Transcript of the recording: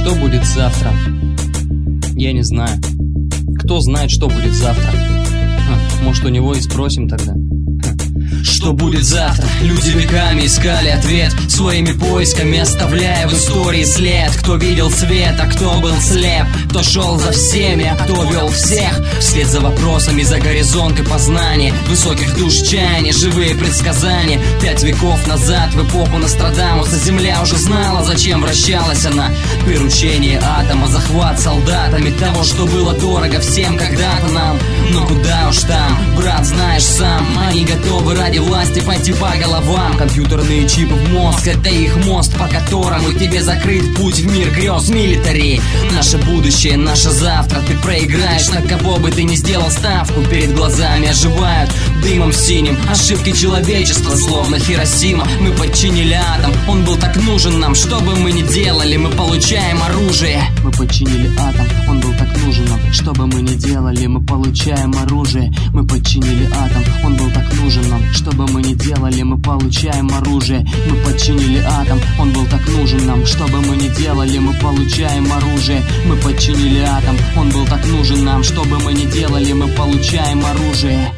Что будет завтра? Я не знаю. Кто знает, что будет завтра? Может, у него и спросим тогда. Что будет завтра? Люди веками искали ответ, своими поисками оставляя в истории след. Кто видел свет, а кто был слеп, кто шел за всеми, а кто вел всех вслед за вопросами, за горизонты познания, высоких душ чаяний, живые предсказания. 5 веков назад, в эпоху Нострадамуса, земля уже знала, зачем вращалась она. Приручение атома, захват солдатами того, что было дорого всем когда-то нам. Но куда уж там, брат, знаешь сам, они готовы ради власти пойти по головам. Компьютерные чипы в мозг, это их мост, по которому тебе закрыт путь в мир грез милитари. Наше будущее, наше завтра, ты проиграешь, на кого бы ты ни сделал ставку. Перед глазами оживают дымом синим ошибки человечества, словно Хиросима. Мы подчинили атом, он был так нужен нам, что бы мы ни делали, мы получаем оружие. Мы подчинили атом, он был так нужен нам, что бы мы ни делали, мы получаем оружие. Мы подчинили атом, он был так нужен нам, что бы мы ни делали, мы получаем оружие. Мы подчинили атом, он был так нужен нам, что бы мы ни делали, мы получаем оружие. Мы подчинили атом, он был так нужен нам, что бы мы ни делали, мы получаем оружие.